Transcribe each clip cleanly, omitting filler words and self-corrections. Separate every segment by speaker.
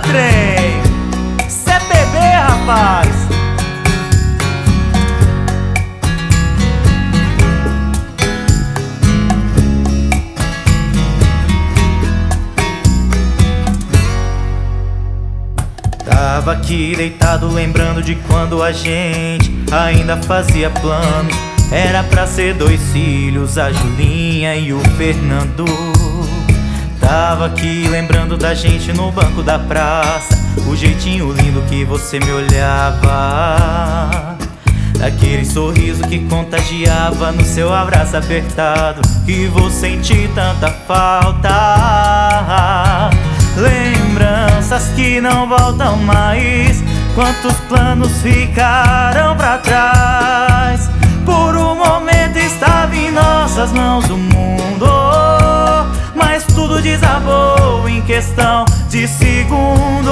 Speaker 1: trem, cê é bebê, rapaz. Tava aqui deitado lembrando de quando a gente ainda fazia planos. Era pra ser 2 filhos, a Julinha e o Fernando. Tava aqui lembrando da gente no banco da praça, o jeitinho lindo que você me olhava, daquele sorriso que contagiava no seu abraço apertado, que vou sentir tanta falta. Lembranças que não voltam mais, quantos planos ficaram pra trás. Por um momento estava em nossas mãos o mundo, mas tudo desabou em questão de segundos.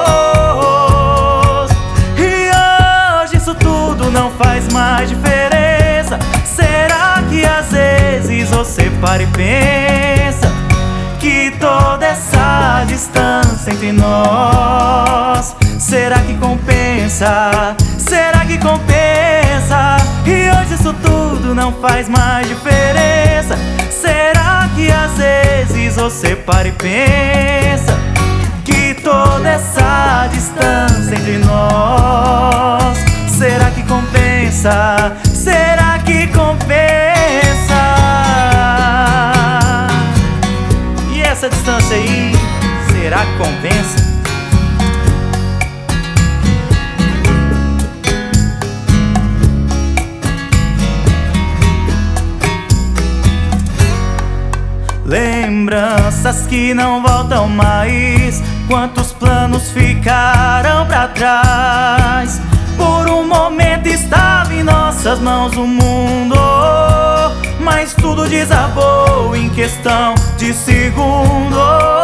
Speaker 1: E hoje isso tudo não faz mais diferença. Será que às vezes você para e pensa que toda essa distância entre nós, será que compensa? Será que compensa? E hoje isso tudo não faz mais diferença. Será que às vezes você para e pensa que toda essa distância entre nós, será que compensa? Será que compensa? E essa distância aí, será que compensa? Lembranças que não voltam mais, quantos planos ficaram pra trás. Por um momento estava em nossas mãos o mundo, mas tudo desabou em questão de segundos.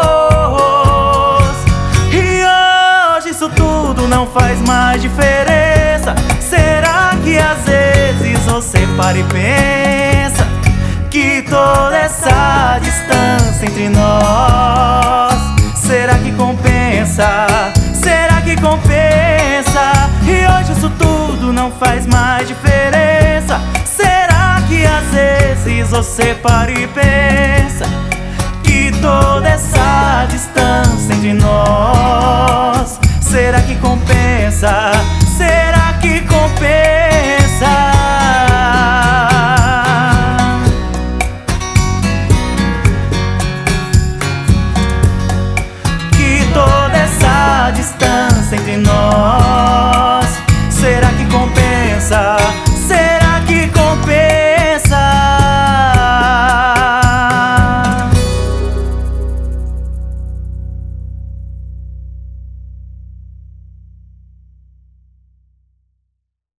Speaker 1: E hoje isso tudo não faz mais diferença. Será que às vezes você para e pensa que toda essa distância entre nós, será que compensa? Será que compensa? E hoje isso tudo não faz mais diferença. Será que às vezes você para e pensa que toda essa distância entre nós, será que compensa?